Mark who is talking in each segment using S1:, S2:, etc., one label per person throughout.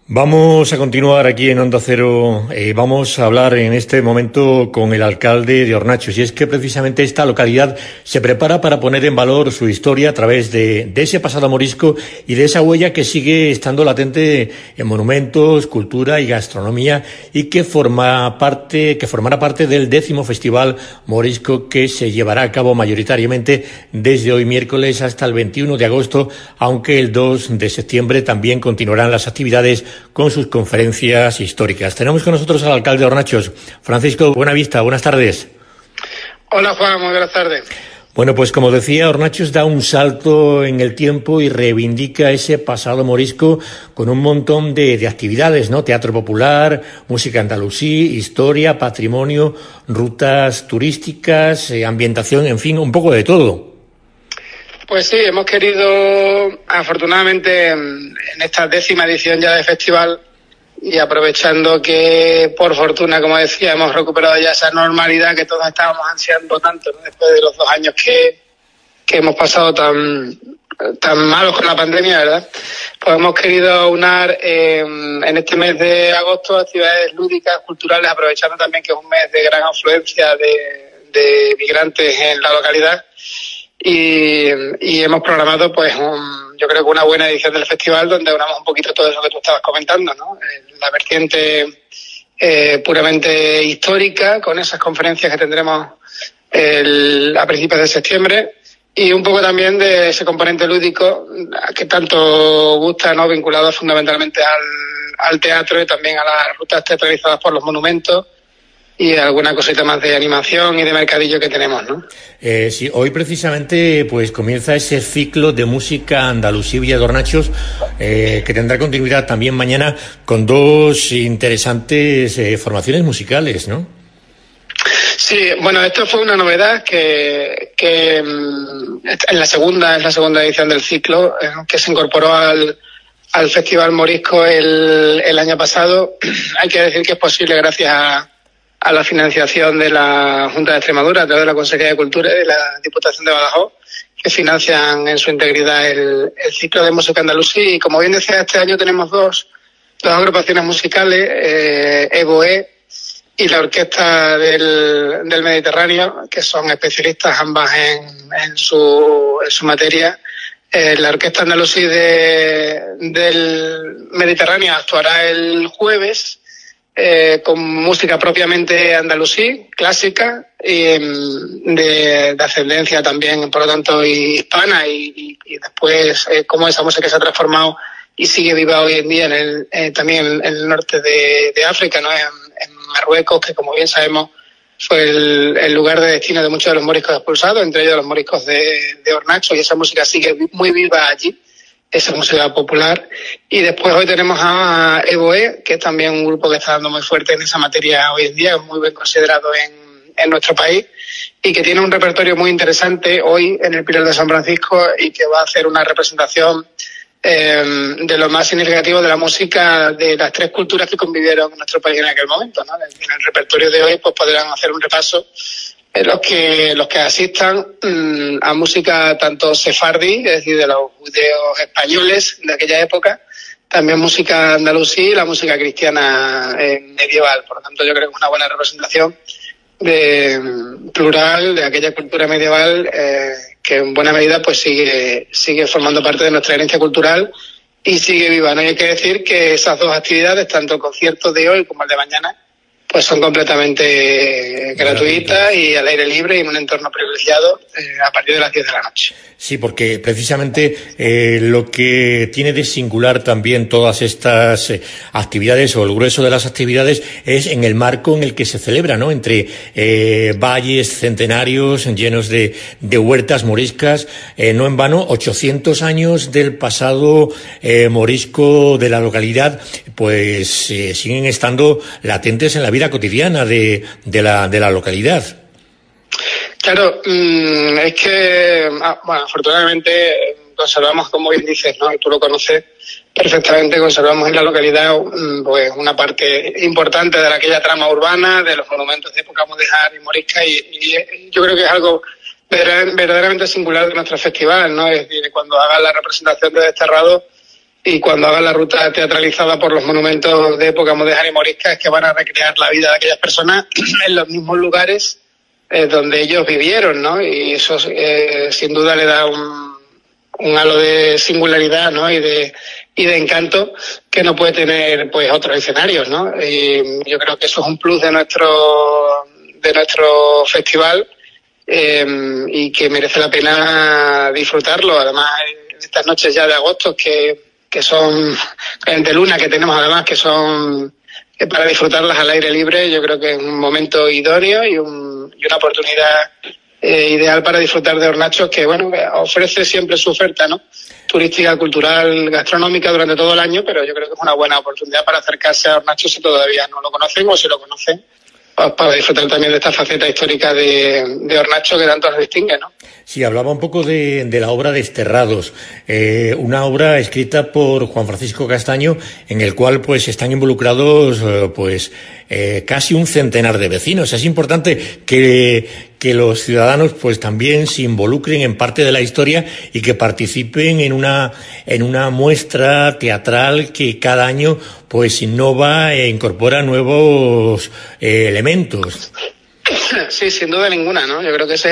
S1: Vamos a continuar aquí en Onda Cero. Vamos a hablar en este momento con el alcalde de Hornachos. Y es que precisamente esta localidad se prepara para poner en valor su historia a través de ese pasado morisco y de esa huella que sigue estando latente en monumentos, cultura y gastronomía, y que formará parte del 10º Festival Morisco, que se llevará a cabo mayoritariamente desde hoy miércoles hasta el 21 de agosto, aunque el 2 de septiembre también continuarán las actividades con sus conferencias históricas. Tenemos con nosotros al alcalde de Hornachos, Francisco Buenavista. Buenas tardes.
S2: Hola, Juan, muy buenas tardes.
S1: Bueno, pues como decía, Hornachos da un salto en el tiempo y reivindica ese pasado morisco con un montón de actividades, ¿no? Teatro popular, música andalusí, historia, patrimonio, rutas turísticas, ambientación, en fin, un poco de todo.
S2: Pues sí, hemos querido, afortunadamente, en esta 10ª edición ya del festival, y aprovechando que, por fortuna, como decía, hemos recuperado ya esa normalidad que todos estábamos ansiando tanto, ¿no? Después de los 2 años que hemos pasado tan malos con la pandemia, ¿verdad? Pues hemos querido aunar en este mes de agosto actividades lúdicas, culturales, aprovechando también que es un mes de gran afluencia de migrantes en la localidad. Y hemos programado, pues, yo creo que una buena edición del festival, donde unamos un poquito todo eso que tú estabas comentando, ¿no? La vertiente puramente histórica, con esas conferencias que tendremos a principios de septiembre, y un poco también de ese componente lúdico que tanto gusta, ¿no? Vinculado fundamentalmente al teatro y también a las rutas teatralizadas por los monumentos, y alguna cosita más de animación y de mercadillo que tenemos, ¿no?
S1: Sí, hoy precisamente pues comienza ese ciclo de música andalusí Villa de Hornachos, que tendrá continuidad también mañana con 2 interesantes formaciones musicales, ¿no?
S2: Sí, bueno, esto fue una novedad que es la segunda edición del ciclo, que se incorporó al Festival Morisco el año pasado. Hay que decir que es posible gracias a la financiación de la Junta de Extremadura, a través de la Consejería de Cultura y de la Diputación de Badajoz, que financian en su integridad el ciclo de música andalusí. Y como bien decía, este año tenemos dos agrupaciones musicales, EBOE y la Orquesta del Mediterráneo, que son especialistas ambas en su materia. La Orquesta Andalusí del Mediterráneo actuará el jueves, con música propiamente andalusí, clásica, y de ascendencia también, por lo tanto, hispana, y después cómo esa música se ha transformado y sigue viva hoy en día también en el norte de África, ¿no? En Marruecos, que como bien sabemos fue el lugar de destino de muchos de los moriscos expulsados, entre ellos los moriscos de Hornachos, y esa música sigue muy viva allí, esa música popular. Y después hoy tenemos a EBOE, que es también un grupo que está dando muy fuerte en esa materia hoy en día, es muy bien considerado en nuestro país, y que tiene un repertorio muy interesante hoy en el Pilar de San Francisco, y que va a hacer una representación de lo más significativo de la música de las 3 culturas que convivieron en nuestro país en aquel momento, ¿no? En el repertorio de hoy pues podrán hacer un repaso los que asistan a música tanto sefardí, es decir, de los judeos españoles de aquella época, también música andalusí y la música cristiana medieval. Por lo tanto, yo creo que es una buena representación plural de aquella cultura medieval, que en buena medida pues sigue formando parte de nuestra herencia cultural y sigue viva, ¿no? Y hay que decir que esas 2 actividades, tanto el concierto de hoy como el de mañana, pues son completamente gratuitas y al aire libre y en un entorno privilegiado a partir de las 10 de la noche.
S1: Sí, porque precisamente lo que tiene de singular también todas estas actividades, o el grueso de las actividades, es en el marco en el que se celebra, ¿no? Entre valles centenarios llenos de huertas moriscas, no en vano, 800 años del pasado morisco de la localidad, pues siguen estando latentes en la vida cotidiana de la localidad.
S2: Claro, es que, bueno, afortunadamente conservamos, como bien dices, ¿no? Y tú lo conoces perfectamente, conservamos en la localidad pues una parte importante de aquella trama urbana, de los monumentos de época mudéjar y morisca, y yo creo que es algo verdaderamente singular de nuestro festival, ¿no? Es decir, cuando hagan la representación de Desterrado, y cuando hagan la ruta teatralizada por los monumentos de época mudéjar y morisca es que van a recrear la vida de aquellas personas en los mismos lugares donde ellos vivieron, ¿no? Y eso sin duda le da un halo de singularidad, ¿no? y de encanto que no puede tener pues otros escenarios, ¿no? Y yo creo que eso es un plus de nuestro festival, y que merece la pena disfrutarlo. Además, en estas noches ya de agosto que son de luna que tenemos, además, que son para disfrutarlas al aire libre, yo creo que es un momento idóneo y una oportunidad ideal para disfrutar de Hornachos, que bueno, ofrece siempre su oferta, ¿no? Turística, cultural, gastronómica durante todo el año, pero yo creo que es una buena oportunidad para acercarse a Hornachos si todavía no lo conocen, o si lo conocen, para disfrutar también de esta faceta histórica de Hornacho que tanto nos distingue, ¿no?
S1: Sí, hablaba un poco de la obra Desterrados, una obra escrita por Juan Francisco Castaño, en el cual pues están involucrados casi un centenar de vecinos. Es importante que los ciudadanos pues también se involucren en parte de la historia y que participen en una muestra teatral que cada año pues innova e incorpora nuevos elementos.
S2: Sí, sin duda ninguna, ¿no? Yo creo que es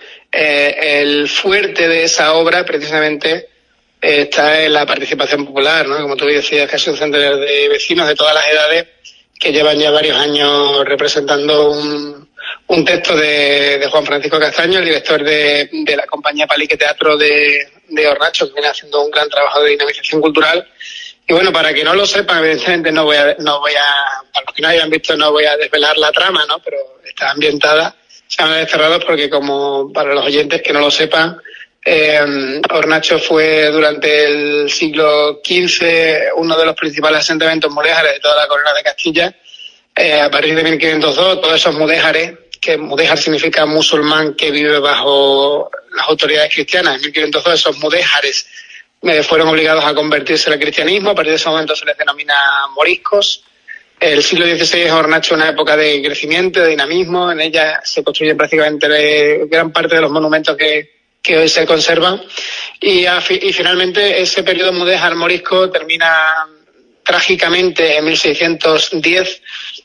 S2: el fuerte de esa obra, precisamente, está en la participación popular, ¿no? Como tú decías, casi un centenar de vecinos de todas las edades que llevan ya varios años representando un texto de Juan Francisco Castaño, el director de la compañía Palique Teatro de Hornacho, que viene haciendo un gran trabajo de dinamización cultural. Y bueno, para que no lo sepan, evidentemente no voy a, para los que no hayan visto, no voy a desvelar la trama, ¿no? Pero está ambientada, se llama Desterrados porque, como para los oyentes que no lo sepan, Hornacho fue durante el siglo XV uno de los principales asentamientos mudéjares de toda la corona de Castilla. A partir de 1502, todos esos mudéjares, que mudéjar significa musulmán que vive bajo las autoridades cristianas, en 1502 esos mudéjares fueron obligados a convertirse al cristianismo. A partir de ese momento se les denomina moriscos. El siglo XVI es Hornacho una época de crecimiento, de dinamismo. En ella se construyen prácticamente gran parte de los monumentos que hoy se conservan. Y finalmente ese periodo mudéjar morisco termina trágicamente en 1610,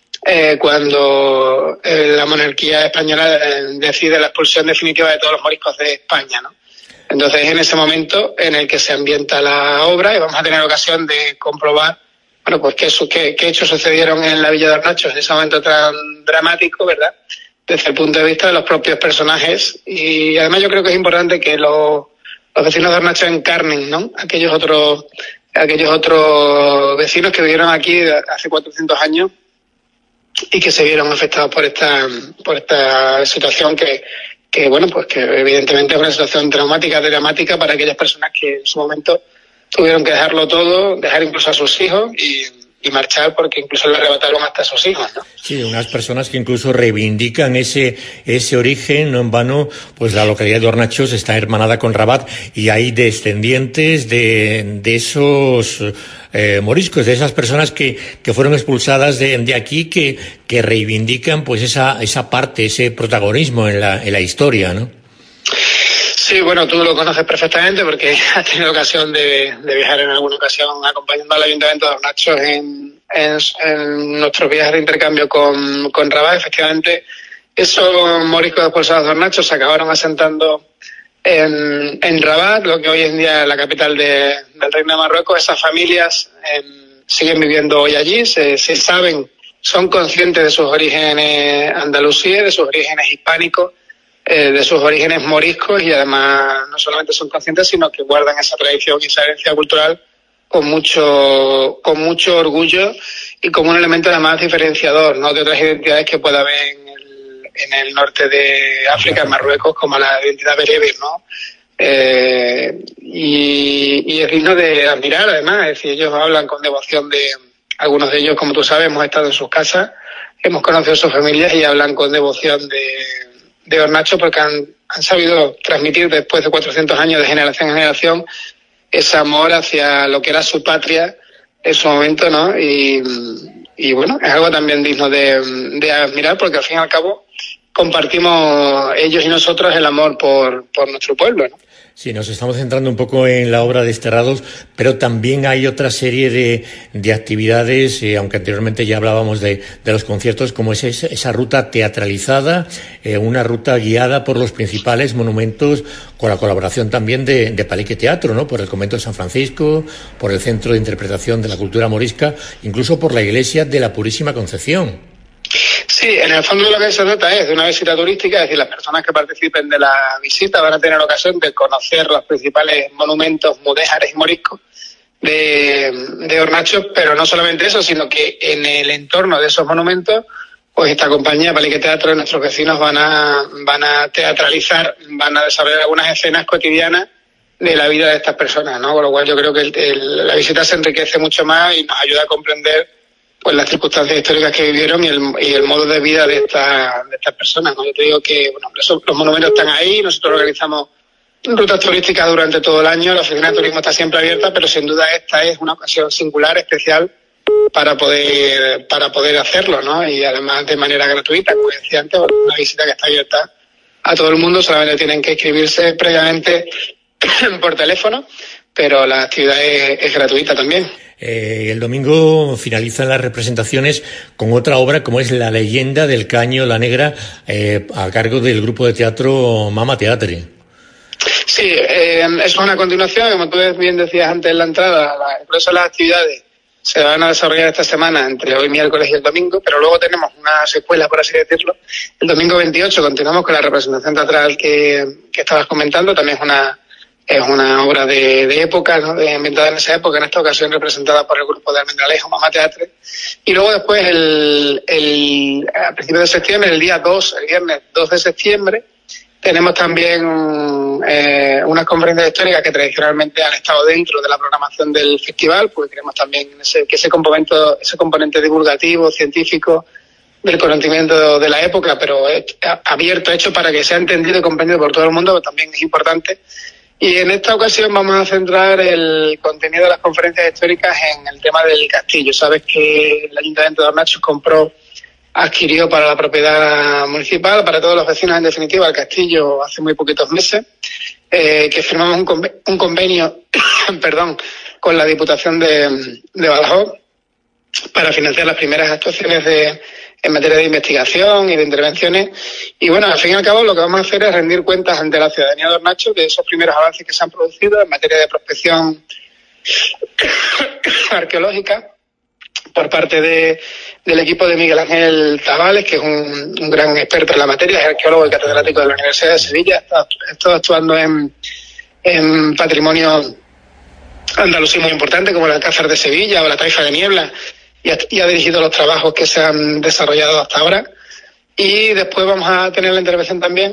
S2: cuando la monarquía española decide la expulsión definitiva de todos los moriscos de España, ¿no? Entonces es en ese momento en el que se ambienta la obra y vamos a tener ocasión de comprobar, bueno, pues qué hechos sucedieron en la villa de Hornacho en ese momento tan dramático, ¿verdad?, desde el punto de vista de los propios personajes. Y además yo creo que es importante que los vecinos de Hornacho encarnen, ¿no?, aquellos otros vecinos que vivieron aquí hace 400 años y que se vieron afectados por esta situación que bueno, pues que evidentemente es una situación dramática para aquellas personas que en su momento tuvieron que dejarlo todo, dejar incluso a sus hijos y marchar, porque incluso le arrebataron hasta a sus hijos, ¿no? Sí,
S1: unas personas que incluso reivindican ese origen. No en vano, pues la localidad de Hornachos está hermanada con Rabat y hay descendientes de esos moriscos, de esas personas que fueron expulsadas de aquí, que reivindican pues esa parte, ese protagonismo en la historia, ¿no?
S2: Sí, bueno, tú lo conoces perfectamente porque has tenido ocasión de viajar en alguna ocasión acompañando al Ayuntamiento de Hornachos en nuestros viajes de intercambio con Rabat. Efectivamente, esos moriscos expulsados de Hornachos se acabaron asentando en Rabat, lo que hoy en día es la capital del Reino de Marruecos. Esas familias siguen viviendo hoy allí, se saben, son conscientes de sus orígenes andalusíes, de sus orígenes hispánicos, de sus orígenes moriscos, y además no solamente son conscientes, sino que guardan esa tradición y esa herencia cultural con mucho orgullo y como un elemento además diferenciador, ¿no?, de otras identidades que pueda haber en el norte de África, en Marruecos, como la identidad bereber, ¿no? Y es digno de admirar, además. Es decir, ellos hablan con devoción algunos de ellos, como tú sabes, hemos estado en sus casas, hemos conocido a sus familias y hablan con devoción de Hornacho, porque han sabido transmitir después de 400 años de generación en generación ese amor hacia lo que era su patria en su momento, ¿no? Y bueno, es algo también digno de admirar, porque al fin y al cabo compartimos ellos y nosotros el amor por nuestro pueblo, ¿no?
S1: Sí, nos estamos centrando un poco en la obra Desterrados, pero también hay otra serie de actividades, aunque anteriormente ya hablábamos de los conciertos, como es esa ruta teatralizada, una ruta guiada por los principales monumentos, con la colaboración también de Palique Teatro, ¿no? Por el Convento de San Francisco, por el Centro de Interpretación de la Cultura Morisca, incluso por la Iglesia de la Purísima Concepción.
S2: Sí, en el fondo lo que se trata es de una visita turística, es decir, las personas que participen de la visita van a tener ocasión de conocer los principales monumentos mudéjares y moriscos de Hornachos, pero no solamente eso, sino que en el entorno de esos monumentos, pues esta compañía, Palique Teatro, nuestros vecinos van a teatralizar, van a desarrollar algunas escenas cotidianas de la vida de estas personas, ¿no? Con lo cual yo creo que la visita se enriquece mucho más y nos ayuda a comprender pues las circunstancias históricas que vivieron y el modo de vida de estas personas, ¿no? Yo te digo que los monumentos están ahí, nosotros organizamos rutas turísticas durante todo el año, la oficina de turismo está siempre abierta, pero sin duda esta es una ocasión singular, especial, para poder hacerlo, ¿no? Y además de manera gratuita, como decía antes, una visita que está abierta a todo el mundo, solamente tienen que inscribirse previamente por teléfono, pero la actividad es gratuita también.
S1: El domingo finalizan las representaciones con otra obra como es La leyenda del Caño La Negra, a cargo del grupo de teatro Mama Teatre.
S2: Sí, es una continuación, como tú bien decías antes en la entrada, por eso las actividades se van a desarrollar esta semana entre hoy miércoles y el domingo, pero luego tenemos una secuela, por así decirlo. El domingo 28 continuamos con la representación teatral que estabas comentando, también es una obra de época, ¿no? Ambientada en esa época, en esta ocasión representada por el grupo de Almendralejo, Mama Teatre. Y luego después, a principios de septiembre, el viernes 2 de septiembre, tenemos también unas conferencias históricas que tradicionalmente han estado dentro de la programación del festival, porque queremos también que ese componente divulgativo, científico, del conocimiento de la época, pero abierto, hecho para que sea entendido y comprendido por todo el mundo, pues también es importante. Y en esta ocasión vamos a centrar el contenido de las conferencias históricas en el tema del castillo. Sabes que el Ayuntamiento de Hornachos adquirió para la propiedad municipal, para todos los vecinos en definitiva, el castillo hace muy poquitos meses, que firmamos un convenio con la Diputación de Badajoz para financiar las primeras actuaciones en materia de investigación y de intervenciones. Y bueno, al fin y al cabo lo que vamos a hacer es rendir cuentas ante la ciudadanía de Hornachos de esos primeros avances que se han producido en materia de prospección arqueológica por parte del equipo de Miguel Ángel Tabales, que es un gran experto en la materia, es arqueólogo y catedrático de la Universidad de Sevilla, ha estado actuando en patrimonio andalusí muy importante como el Alcázar de Sevilla o la Taifa de Niebla, y ha dirigido los trabajos que se han desarrollado hasta ahora. Y después vamos a tener la intervención también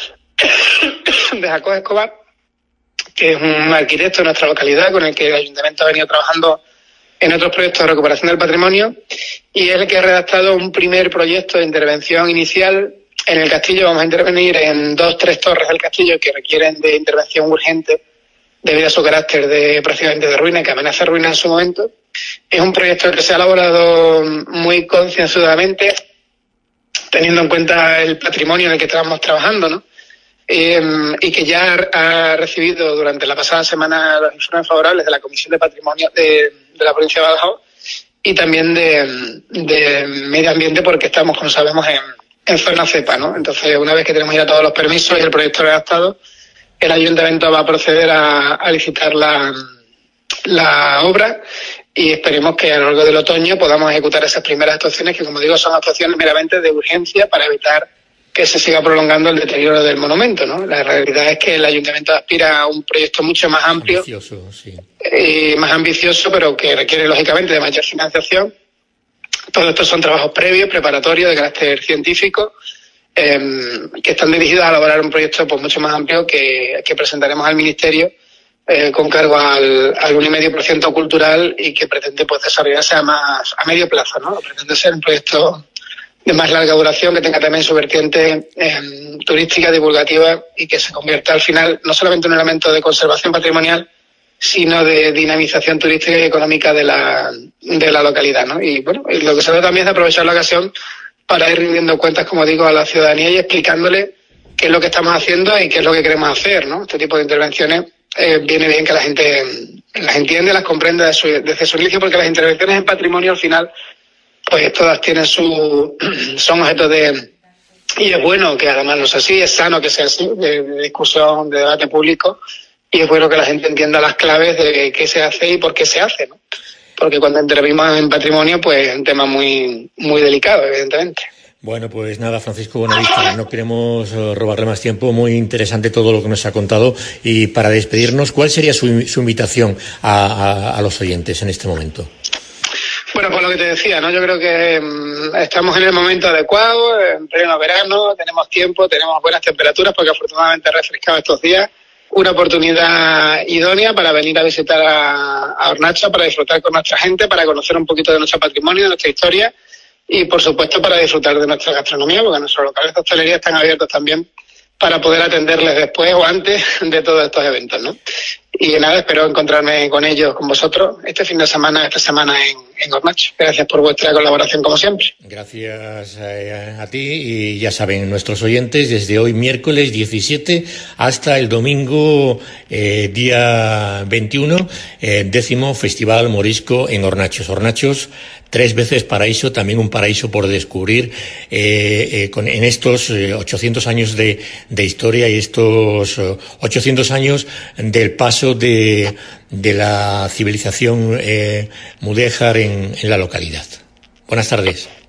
S2: de Jacob Escobar, que es un arquitecto de nuestra localidad con el que el Ayuntamiento ha venido trabajando en otros proyectos de recuperación del patrimonio, y es el que ha redactado un primer proyecto de intervención inicial. En el castillo vamos a intervenir en 2-3 torres del castillo que requieren de intervención urgente debido a su carácter prácticamente de ruina, que amenaza ruina en su momento. Es un proyecto que se ha elaborado muy concienzudamente, teniendo en cuenta el patrimonio en el que estamos trabajando, ¿no? Y que ya ha recibido durante la pasada semana los informes favorables de la Comisión de Patrimonio de la provincia de Badajoz y también de Medio Ambiente, porque estamos, como sabemos, en zona cepa, ¿no? Entonces, una vez que tenemos ya todos los permisos y el proyecto redactado, el Ayuntamiento va a proceder a licitar la obra, y esperemos que a lo largo del otoño podamos ejecutar esas primeras actuaciones que, como digo, son actuaciones meramente de urgencia para evitar que se siga prolongando el deterioro del monumento, ¿no? La realidad es que el Ayuntamiento aspira a un proyecto mucho más amplio,
S1: ambicioso, sí.
S2: Más ambicioso, pero que requiere lógicamente de mayor financiación. Todo esto son trabajos previos, preparatorios de carácter científico, que están dirigidos a elaborar un proyecto pues mucho más amplio que presentaremos al Ministerio con cargo al 1,5% cultural, y que pretende pues desarrollarse a medio plazo, ¿no? Pretende ser un proyecto de más larga duración, que tenga también su vertiente turística, divulgativa, y que se convierta al final no solamente en un elemento de conservación patrimonial, sino de dinamización turística y económica de la localidad, ¿no? Y bueno, y lo que se trata también es de aprovechar la ocasión para ir rindiendo cuentas, como digo, a la ciudadanía y explicándole qué es lo que estamos haciendo y qué es lo que queremos hacer, ¿no? Este tipo de intervenciones viene bien que la gente las entiende, las comprenda desde su inicio, porque las intervenciones en patrimonio al final, pues todas tienen son objetos y es bueno que además no sea así, es sano que sea así, de discusión, de debate público, y es bueno que la gente entienda las claves de qué se hace y por qué se hace, ¿no? Porque cuando intervenimos en patrimonio, pues es un tema muy, muy delicado, evidentemente.
S1: Bueno, pues nada, Francisco Buenavista, no queremos robarle más tiempo. Muy interesante todo lo que nos ha contado. Y para despedirnos, ¿cuál sería su invitación a los oyentes en este momento?
S2: Bueno, pues lo que te decía, ¿no? Yo creo que estamos en el momento adecuado, en pleno verano, tenemos tiempo, tenemos buenas temperaturas, porque afortunadamente ha refrescado estos días. Una oportunidad idónea para venir a visitar a Hornacho, para disfrutar con nuestra gente, para conocer un poquito de nuestro patrimonio, de nuestra historia, y por supuesto para disfrutar de nuestra gastronomía, porque nuestros locales de hostelería están abiertos también para poder atenderles después o antes de todos estos eventos, ¿no? Y nada, espero encontrarme con ellos, con vosotros, este fin de semana, esta semana en Hornacho. Gracias por vuestra colaboración, como siempre.
S1: Gracias a ti, y ya saben nuestros oyentes, desde hoy miércoles 17 hasta el domingo día 21, 10º Festival Morisco en Hornachos. Hornachos, 3 veces paraíso, también un paraíso por descubrir en estos 800 años de historia y estos 800 años del paso de la civilización mudéjar en la localidad. Buenas tardes.